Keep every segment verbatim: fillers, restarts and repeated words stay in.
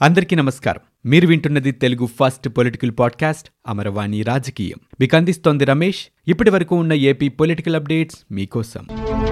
అందరికీ నమస్కారం. మీరు వింటున్నది Telugu first political podcast Amaravani రాజకీయం. మీకు అందిస్తోంది రమేష్. ఇప్పటి వరకు ఉన్న ఏపీ పొలిటికల్ అప్డేట్స్ మీకోసం.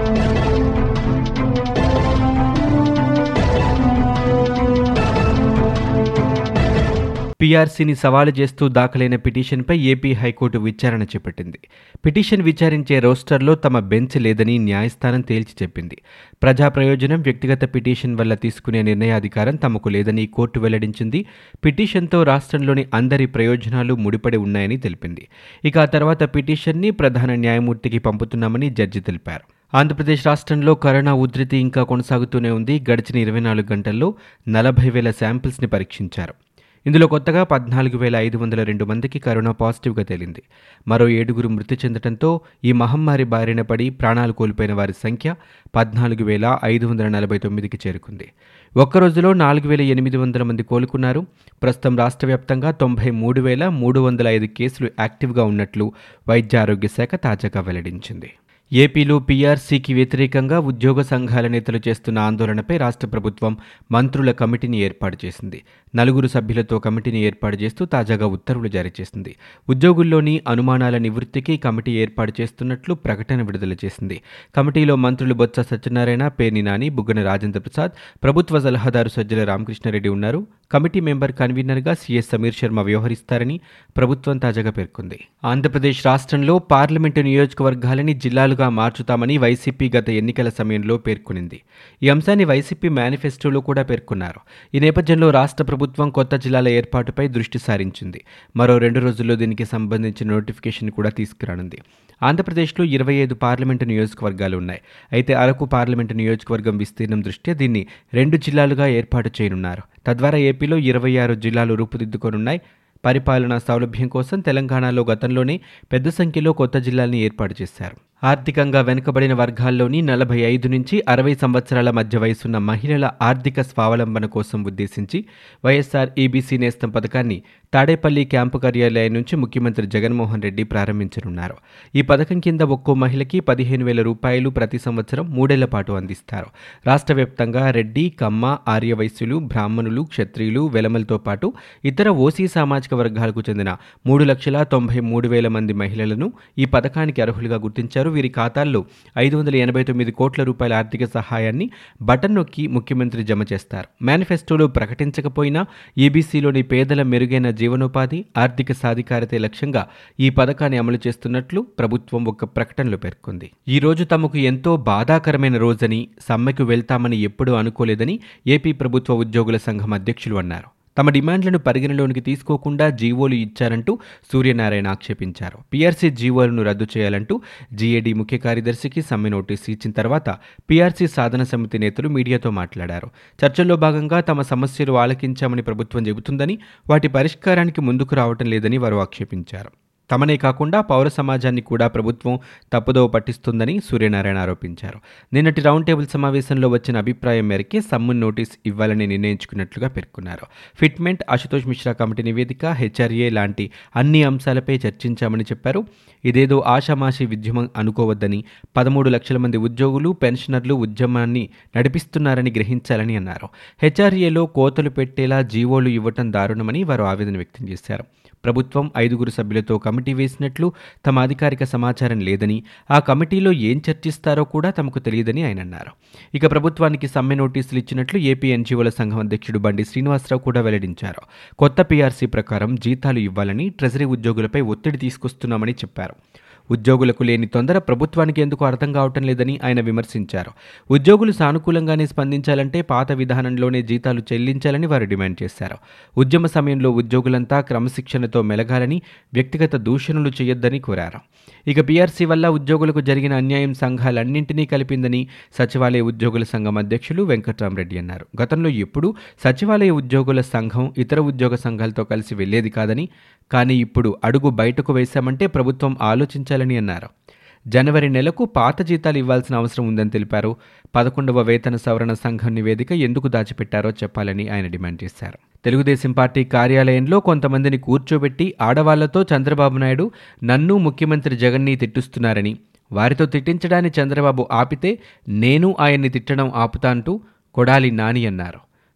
పీఆర్సీని సవాలు చేస్తూ దాఖలైన పిటిషన్పై ఏపీ హైకోర్టు విచారణ చేపట్టింది. పిటిషన్ విచారించే రోస్టర్లో తమ బెంచ్ లేదని న్యాయస్థానం తేల్చి చెప్పింది. ప్రజా ప్రయోజనం, వ్యక్తిగత పిటిషన్ వల్ల తీసుకునే నిర్ణయాధికారం తమకు లేదని కోర్టు వెల్లడించింది. పిటిషన్తో రాష్ట్రంలోని అందరి ప్రయోజనాలు ముడిపడి ఉన్నాయని తెలిపింది. ఇక ఆ తర్వాత పిటిషన్ని ప్రధాన న్యాయమూర్తికి పంపుతున్నామని జడ్జి తెలిపారు. ఆంధ్రప్రదేశ్ రాష్ట్రంలో కరోనా ఉధృతి ఇంకా కొనసాగుతూనే ఉంది. గడిచిన ఇరవై నాలుగు గంటల్లో నలభై వేల శాంపిల్స్ని పరీక్షించారు. ఇందులో కొత్తగా పద్నాలుగు వేల ఐదు వందల రెండు మందికి కరోనా పాజిటివ్గా తేలింది. మరో ఏడుగురు మృతి చెందడంతో ఈ మహమ్మారి బారిన పడి ప్రాణాలు కోల్పోయిన వారి సంఖ్య పద్నాలుగు వేల ఐదు వందల నలభై తొమ్మిదికి చేరుకుంది. ఒక్కరోజులో నాలుగు వేల ఎనిమిది వందల మంది కోలుకున్నారు. ప్రస్తుతం రాష్ట్ర వ్యాప్తంగా తొంభై మూడు వేల మూడు వందల ఐదు కేసులు యాక్టివ్గా ఉన్నట్లు వైద్య ఆరోగ్య శాఖ తాజాగా వెల్లడించింది. ఏపీలో పీఆర్సీకి వ్యతిరేకంగా ఉద్యోగ సంఘాల నేతలు చేస్తున్న ఆందోళనపై రాష్ట్ర ప్రభుత్వం మంత్రుల కమిటీని ఏర్పాటు చేసింది. నలుగురు సభ్యులతో కమిటీని ఏర్పాటు చేస్తూ తాజాగా ఉత్తర్వులు జారీ చేసింది. ఉద్యోగుల్లోని అనుమానాల నివృత్తికి కమిటీ ఏర్పాటు చేస్తున్నట్లు ప్రకటన విడుదల చేసింది. కమిటీలో మంత్రులు బొత్స సత్యనారాయణ, పేర్ని నాని, బుగ్గన రాజేంద్ర ప్రసాద్, ప్రభుత్వ సలహాదారు సజ్జల రామకృష్ణారెడ్డి ఉన్నారు. కమిటీ మెంబర్ కన్వీనర్గా సీఎస్ సమీర్ శర్మ వ్యవహరిస్తారని ప్రభుత్వం తాజాగా పేర్కొంది. ఆంధ్రప్రదేశ్ రాష్ట్రంలో పార్లమెంటు నియోజకవర్గాలని జిల్లాలుగా మార్చుతామని వైసీపీ గత ఎన్నికల సమయంలో పేర్కొనింది. ఈ అంశాన్ని వైసీపీ మేనిఫెస్టోలో కూడా పేర్కొన్నారు. ఈ నేపథ్యంలో రాష్ట్ర ప్రభుత్వం కొత్త జిల్లాల ఏర్పాటుపై దృష్టి సారించింది. మరో రెండు రోజుల్లో దీనికి సంబంధించిన నోటిఫికేషన్ కూడా తీసుకురానుంది. ఆంధ్రప్రదేశ్లో ఇరవై ఐదు పార్లమెంటు నియోజకవర్గాలు ఉన్నాయి. అయితే అరకు పార్లమెంటు నియోజకవర్గం విస్తీర్ణం దృష్ట్యా దీన్ని రెండు జిల్లాలుగా ఏర్పాటు చేయనున్నారు. తద్వారా ఏపీలో ఇరవై ఆరు జిల్లాలు రూపుదిద్దుకోనున్నాయి. పరిపాలనా సౌలభ్యం కోసం తెలంగాణలో గతంలోనే పెద్ద సంఖ్యలో కొత్త జిల్లాల్ని ఏర్పాటు చేశారు. ఆర్థికంగా వెనుకబడిన వర్గాల్లోని నలభై ఐదు నుంచి అరవై సంవత్సరాల మధ్య వయసున్న మహిళల ఆర్థిక స్వావలంబన కోసం ఉద్దేశించి వైఎస్ఆర్ ఈబీసీ నేస్తం పథకాన్ని తాడేపల్లి క్యాంపు కార్యాలయం నుంచి ముఖ్యమంత్రి జగన్మోహన్ రెడ్డి ప్రారంభించనున్నారు. ఈ పథకం కింద ఒక్కో మహిళకి పదిహేను వేల రూపాయలు ప్రతి సంవత్సరం మూడేళ్ల పాటు అందిస్తారు. రాష్ట్ర వ్యాప్తంగా రెడ్డి, కమ్మ, ఆర్యవైశ్యులు, బ్రాహ్మణులు, క్షత్రియులు, వెలమలతో పాటు ఇతర ఓసీ సామాజిక వర్గాలకు చెందిన మూడు లక్షల తొంభై మూడు వేల మంది మహిళలను ఈ పథకానికి అర్హులుగా గుర్తించారు. వీరి ఖాతాల్లో ఐదు వందల ఎనభై తొమ్మిది కోట్ల రూపాయల ఆర్థిక సహాయాన్ని బటన్ నొక్కి ముఖ్యమంత్రి జమ చేస్తారు. మేనిఫెస్టోలో ప్రకటించకపోయినా ఈబీసీలోని పేదల మెరుగైన జీవనోపాధి, ఆర్థిక సాధికారతే లక్ష్యంగా ఈ పథకాన్ని అమలు చేస్తున్నట్లు ప్రభుత్వం ఒక ప్రకటనలో పేర్కొంది. ఈ రోజు తమకు ఎంతో బాధాకరమైన రోజని, సమ్మెకు వెళ్తామని ఎప్పుడూ అనుకోలేదని ఏపీ ప్రభుత్వ ఉద్యోగుల సంఘం అధ్యక్షులు అన్నారు. తమ డిమాండ్లను పరిగణలోనికి తీసుకోకుండా జీవోలు ఇచ్చారంటూ సూర్యనారాయణ ఆక్షేపించారు. పీఆర్సీ జీవోలను రద్దు చేయాలంటూ జీఏడీ ముఖ్య కార్యదర్శికి సమ్మె నోటీసు ఇచ్చిన తర్వాత పీఆర్సీ సాధన సమితి నేతలు మీడియాతో మాట్లాడారు. చర్చల్లో భాగంగా తమ సమస్యలు ఆలకించామని ప్రభుత్వం చెబుతుందని, వాటి పరిష్కారానికి ముందుకు రావటం లేదని వారు ఆక్షేపించారు. తమనే కాకుండా పౌర సమాజాన్ని కూడా ప్రభుత్వం తప్పుదోవ పట్టిస్తుందని సూర్యనారాయణ ఆరోపించారు. నిన్నటి రౌండ్ టేబుల్ సమావేశంలో వచ్చిన అభిప్రాయం మేరకే సమ్మన్ నోటీస్ ఇవ్వాలని నిర్ణయించుకున్నట్లుగా పేర్కొన్నారు. ఫిట్మెంట్, అశుతోష్ మిశ్రా కమిటీ నివేదిక, హెచ్ఆర్ఏ లాంటి అన్ని అంశాలపై చర్చించామని చెప్పారు. ఇదేదో ఆషామాషి ఉద్యమం అనుకోవద్దని, పదమూడు లక్షల మంది ఉద్యోగులు, పెన్షనర్లు ఉద్యమాన్ని నడిపిస్తున్నారని గ్రహించాలని అన్నారు. హెచ్ఆర్ఏలో కోతలు పెట్టేలా జీవోలు ఇవ్వటం దారుణమని వారు ఆవేదన వ్యక్తం చేశారు. ప్రభుత్వం ఐదుగురు సభ్యులతో కమిటీ వేసినట్లు తమ అధికారిక సమాచారం లేదని, ఆ కమిటీలో ఏం చర్చిస్తారో కూడా తమకు తెలియదని ఆయన అన్నారు. ఇక ప్రభుత్వానికి సమ్మె నోటీసులు ఇచ్చినట్లు ఏపీ ఎన్జీఓల సంఘం అధ్యక్షుడు బండి శ్రీనివాసరావు కూడా వెల్లడించారు. కొత్త పీఆర్సీ ప్రకారం జీతాలు ఇవ్వాలని ట్రెజరీ ఉద్యోగులపై ఒత్తిడి తీసుకొస్తున్నామని చెప్పారు. ఉద్యోగులకు లేని తొందర ప్రభుత్వానికి ఎందుకు అర్థం కావటం లేదని ఆయన విమర్శించారు. ఉద్యోగులు సానుకూలంగానే స్పందించాలంటే పాత విధానంలోనే జీతాలు చెల్లించాలని వారు డిమాండ్ చేశారు. ఉద్యమ సమయంలో ఉద్యోగులంతా క్రమశిక్షణతో మెలగాలని, వ్యక్తిగత దూషణలు చేయొద్దని కోరారు. ఇక పీఆర్సీ వల్ల ఉద్యోగులకు జరిగిన అన్యాయం సంఘాలన్నింటినీ కలిపిందని సచివాలయ ఉద్యోగుల సంఘం అధ్యక్షులు వెంకట్రామరెడ్డి అన్నారు. గతంలో ఎప్పుడూ సచివాలయ ఉద్యోగుల సంఘం ఇతర ఉద్యోగ సంఘాలతో కలిసి వెళ్లేది కాదని, కానీ ఇప్పుడు అడుగు బయటకు వేశామంటే ప్రభుత్వం ఆలోచించాలని అన్నారు. జనవరి నెలకు పాత జీతాలు ఇవ్వాల్సిన అవసరం ఉందని తెలిపారు. పదకొండవ వేతన సవరణ సంఘం నివేదిక ఎందుకు దాచిపెట్టారో చెప్పాలని ఆయన డిమాండ్ చేశారు. తెలుగుదేశం పార్టీ కార్యాలయంలో కొంతమందిని కూర్చోబెట్టి ఆడవాళ్లతో చంద్రబాబు నాయుడు నన్ను, ముఖ్యమంత్రి జగన్ని తిట్టుస్తున్నారని, వారితో తిట్టించడాన్ని చంద్రబాబు ఆపితే నేను ఆయన్ని తిట్టడం ఆపుతా అంటూ కొడాలి నాని అన్నారు.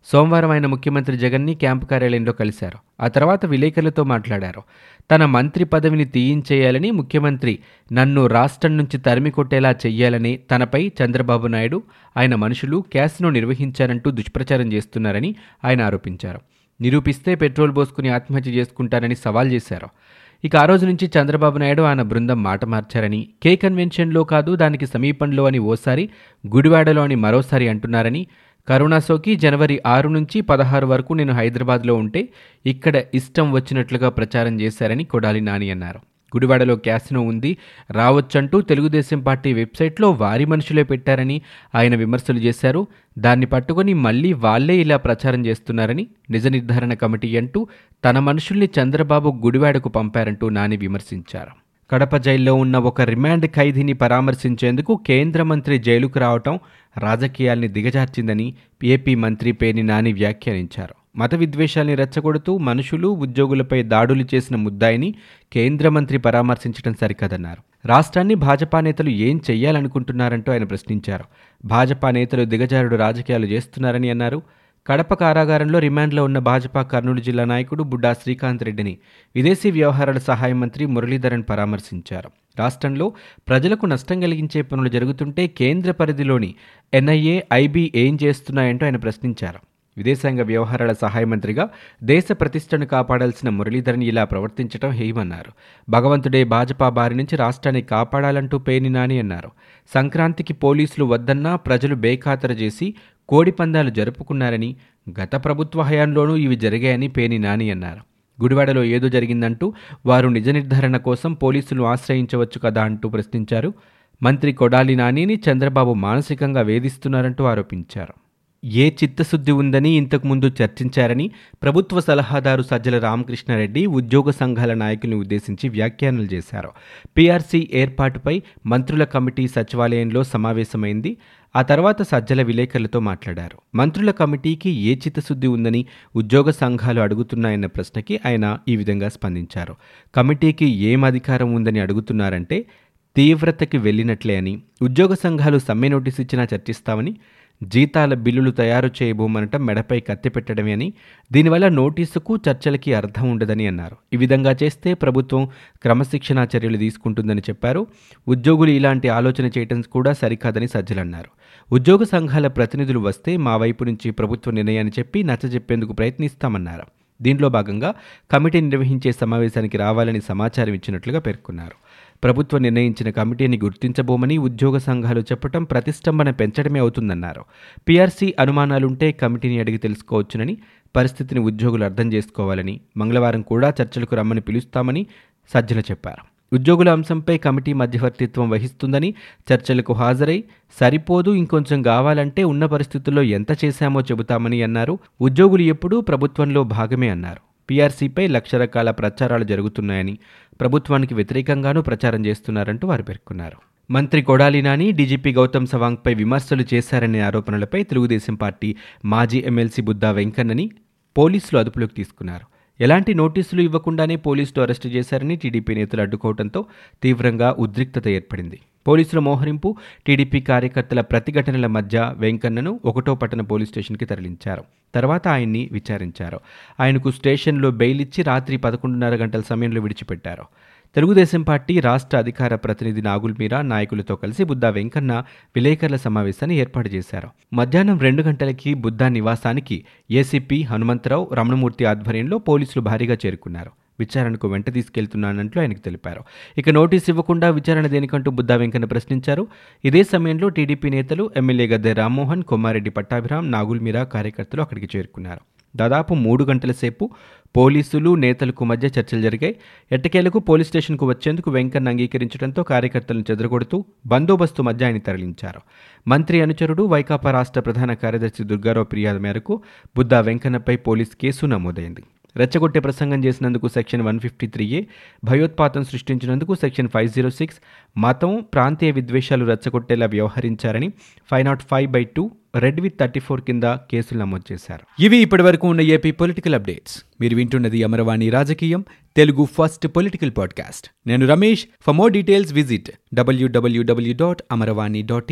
సోమవారం ఆయన ముఖ్యమంత్రి జగన్ని క్యాంపు కార్యాలయంలో కలిశారు. ఆ తర్వాత విలేకరులతో మాట్లాడారు. తన మంత్రి పదవిని తీయించేయాలని ముఖ్యమంత్రి నన్ను రాష్ట్రం నుంచి తరిమి కొట్టేలా చెయ్యాలని తనపై చంద్రబాబు నాయుడు, ఆయన మనుషులు క్యాసినో నిర్వహించారంటూ దుష్ప్రచారం చేస్తున్నారని ఆయన ఆరోపించారు. నిరూపిస్తే పెట్రోల్ పోసుకుని ఆత్మహత్య చేసుకుంటారని సవాల్ చేశారు. ఇక ఆ రోజు నుంచి చంద్రబాబు నాయుడు ఆయన బృందం మాట మార్చారని, కే కన్వెన్షన్లో కాదు దానికి సమీపంలో అని ఓసారి, గుడివాడలో అని మరోసారి అంటున్నారని, కరోనా సోకి జనవరి ఆరు నుంచి పదహారు వరకు నేను హైదరాబాద్లో ఉంటే ఇక్కడ ఇష్టం వచ్చినట్లుగా ప్రచారం చేశారని కొడాలి నాని అన్నారు. గుడివాడలో క్యాసినో ఉంది, రావచ్చంటూ తెలుగుదేశం పార్టీ వెబ్సైట్లో వారి మనుషులే పెట్టారని ఆయన విమర్శలు చేశారు. దాన్ని పట్టుకొని మళ్లీ వాళ్లే ఇలా ప్రచారం చేస్తున్నారని, నిజ నిర్ధారణ కమిటీ అంటూ తన మనుషుల్ని చంద్రబాబు గుడివాడకు పంపారంటూ నాని విమర్శించారు. కడప జైల్లో ఉన్న ఒక రిమాండ్ ఖైదీని పరామర్శించేందుకు కేంద్ర మంత్రి జైలుకు రావటం రాజకీయాల్ని దిగజార్చిందని ఏపీ మంత్రి పేర్ని నాని వ్యాఖ్యానించారు. మత విద్వేషాల్ని రెచ్చగొడుతూ మనుషులు, ఉద్యోగులపై దాడులు చేసిన ముద్దాయిని కేంద్ర మంత్రి పరామర్శించడం సరికాదన్నారు. రాష్ట్రాన్ని భాజపా నేతలు ఏం చెయ్యాలనుకుంటున్నారంటూ ఆయన ప్రశ్నించారు. భాజపా నేతలు దిగజారుడు రాజకీయాలు చేస్తున్నారని అన్నారు. కడప కారాగారంలో రిమాండ్లో ఉన్న భాజపా కర్నూలు జిల్లా నాయకుడు బుడ్డా శ్రీకాంత్ రెడ్డిని విదేశీ వ్యవహారాల సహాయ మంత్రి మురళీధరన్ పరామర్శించారు. రాష్ట్రంలో ప్రజలకు నష్టం కలిగించే పనులు జరుగుతుంటే కేంద్ర పరిధిలోని ఎన్ఐఏ, ఐబీ ఏం చేస్తున్నాయంటూ ఆయన ప్రశ్నించారు. విదేశాంగ వ్యవహారాల సహాయ మంత్రిగా దేశ ప్రతిష్టను కాపాడాల్సిన మురళీధరన్ ఇలా ప్రవర్తించడం హేయమన్నారు. భగవంతుడే భాజపా బారి నుంచి రాష్ట్రాన్ని కాపాడాలంటూ పేర్ని నాని అన్నారు. సంక్రాంతికి పోలీసులు వద్దన్నా ప్రజలు బేఖాతరు చేసి కోడి పందాలు జరుపుకున్నారని, గత ప్రభుత్వ హయాంలోనూ ఇవి జరిగాయని పేర్ని నాని అన్నారు. గుడివాడలో ఏదో జరిగిందంటూ వారు నిజ నిర్ధారణ కోసం పోలీసులు ఆశ్రయించవచ్చు కదా అంటూ ప్రశ్నించారు. మంత్రి కొడాలి నానిని చంద్రబాబు మానసికంగా వేధిస్తున్నారంటూ ఆరోపించారు. ఏ చిత్తశుద్ధి ఉందని ఇంతకుముందు చర్చించారని ప్రభుత్వ సలహాదారు సజ్జల రామకృష్ణారెడ్డి ఉద్యోగ సంఘాల నాయకులను ఉద్దేశించి వ్యాఖ్యానాలు చేశారు. పీఆర్సీ ఏర్పాటుపై మంత్రుల కమిటీ సచివాలయంలో సమావేశమైంది. ఆ తర్వాత సజ్జల విలేకరులతో మాట్లాడారు. మంత్రుల కమిటీకి ఏ చిత్తశుద్ధి ఉందని ఉద్యోగ సంఘాలు అడుగుతున్నాయన్న ప్రశ్నకి ఆయన ఈ విధంగా స్పందించారు. కమిటీకి ఏం అధికారం ఉందని అడుగుతున్నారంటే తీవ్రతకి వెళ్ళినట్లే అని, ఉద్యోగ సంఘాలు సమ్మె నోటీసు ఇచ్చినా చర్చిస్తామని, జీతాల బిల్లులు తయారు చేయబోమనటం మెడపై కత్తి పెట్టడమే అని, దీనివల్ల నోటీసుకు చర్చలకి అర్థం ఉండదని అన్నారు. ఈ విధంగా చేస్తే ప్రభుత్వం క్రమశిక్షణా చర్యలు తీసుకుంటుందని చెప్పారు. ఉద్యోగులు ఇలాంటి ఆలోచన చేయడం కూడా సరికాదని సజ్జలన్నారు. ఉద్యోగ సంఘాల ప్రతినిధులు వస్తే మా వైపు నుంచి ప్రభుత్వ నిర్ణయాన్ని చెప్పి నచ్చజెప్పేందుకు ప్రయత్నిస్తామన్నారు. దీనిలో భాగంగా కమిటీ నిర్వహించే సమావేశానికి రావాలని సమాచారం ఇచ్చినట్లుగా పేర్కొన్నారు. ప్రభుత్వం నిర్ణయించిన కమిటీని గుర్తించబోమని ఉద్యోగ సంఘాలు చెప్పడం ప్రతిష్టంభన పెంచడమే అవుతుందన్నారు. పీఆర్సీ అనుమానాలుంటే కమిటీని అడిగి తెలుసుకోవచ్చునని, పరిస్థితిని ఉద్యోగులు అర్థం చేసుకోవాలని, మంగళవారం కూడా చర్చలకు రమ్మని పిలుస్తామని సజ్జల చెప్పారు. ఉద్యోగుల అంశంపై కమిటీ మధ్యవర్తిత్వం వహిస్తుందని, చర్చలకు హాజరై సరిపోదు ఇంకొంచెం కావాలంటే ఉన్న పరిస్థితుల్లో ఎంత చేశామో చెబుతామని అన్నారు. ఉద్యోగులు ఎప్పుడూ ప్రభుత్వంలో భాగమే అన్నారు. పీఆర్సీపై లక్ష రకాల ప్రచారాలు జరుగుతున్నాయని, ప్రభుత్వానికి వ్యతిరేకంగానూ ప్రచారం చేస్తున్నారంటూ వారు పేర్కొన్నారు. మంత్రి కొడాలి నాని డీజీపీ గౌతమ్ సవాంగ్పై విమర్శలు చేశారనే ఆరోపణలపై తెలుగుదేశం పార్టీ మాజీ ఎమ్మెల్సీ బుద్దా వెంకన్నని పోలీసులు అదుపులోకి తీసుకున్నారు. ఎలాంటి నోటీసులు ఇవ్వకుండానే పోలీసులు అరెస్టు చేశారని టీడీపీ నేతలు అడ్డుకోవడంతో తీవ్రంగా ఉద్రిక్తత ఏర్పడింది. పోలీసుల మోహరింపు, టీడీపీ కార్యకర్తల ప్రతిఘటనల మధ్య వెంకన్నను ఒకటో పట్టణ పోలీస్ స్టేషన్కి తరలించారు. తర్వాత ఆయన్ని విచారించారు. ఆయనకు స్టేషన్లో బెయిల్ ఇచ్చి రాత్రి పదకొండున్నర గంటల సమయంలో విడిచిపెట్టారు. తెలుగుదేశం పార్టీ రాష్ట్ర అధికార ప్రతినిధి నాగుల్ మీరా నాయకులతో కలిసి బుద్దా వెంకన్న విలేకరుల సమావేశాన్ని ఏర్పాటు చేశారు. మధ్యాహ్నం రెండు గంటలకి బుద్దా నివాసానికి ఏసీపీ హనుమంతరావు, రమణమూర్తి ఆధ్వర్యంలో పోలీసులు భారీగా చేరుకున్నారు. విచారణకు వెంట తీసుకెళ్తున్నానంటూ ఆయనకు తెలిపారు. ఇక నోటీసు ఇవ్వకుండా విచారణ దేనికంటూ బుద్దా వెంకన్న ప్రశ్నించారు. ఇదే సమయంలో టీడీపీ నేతలు, ఎమ్మెల్యే గద్దె రామ్మోహన్, కొమ్మారెడ్డి పట్టాభిరామ్, నాగుల్ మీరా కార్యకర్తలు అక్కడికి చేరుకున్నారు. దాదాపు మూడు గంటల సేపు పోలీసులు, నేతలకు మధ్య చర్చలు జరిగాయి. ఎట్టకేలకు పోలీస్ స్టేషన్కు వచ్చేందుకు వెంకన్న అంగీకరించడంతో కార్యకర్తలను చెదరగొడుతూ బందోబస్తు మధ్య ఆయన తరలించారు. మంత్రి అనుచరుడు, వైకాపా రాష్ట్ర ప్రధాన కార్యదర్శి దుర్గారావు ఫిర్యాదు మేరకు బుద్దా వెంకన్నపై పోలీస్ కేసు నమోదైంది. రెచ్చగొట్టే ప్రసంగం చేసినందుకు section one fifty three A, భయోత్పాతం సృష్టించినందుకు సెక్షన్ ఫైవ్ జీరో సిక్స్, మతం, ప్రాంతీయ విద్వేషాలు రెచ్చగొట్టేలా వ్యవహరించారని five not five by two, read with thirty four కింద కేసులు నమోదు చేశారు. ఇవి ఇప్పటివరకు ఉన్న ఏపీ పొలిటికల్ అప్డేట్స్. మీరు వింటున్నది అమరవాణి రాజకీయం, తెలుగు ఫస్ట్ పొలిటికల్ పాడ్కాస్ట్. నేను Ramesh. For more details visit W W W dot Amaravani dot in.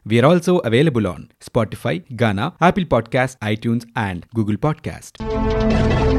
We are also available on Spotify, Gaana, Apple Podcast, iTunes and Google Podcast.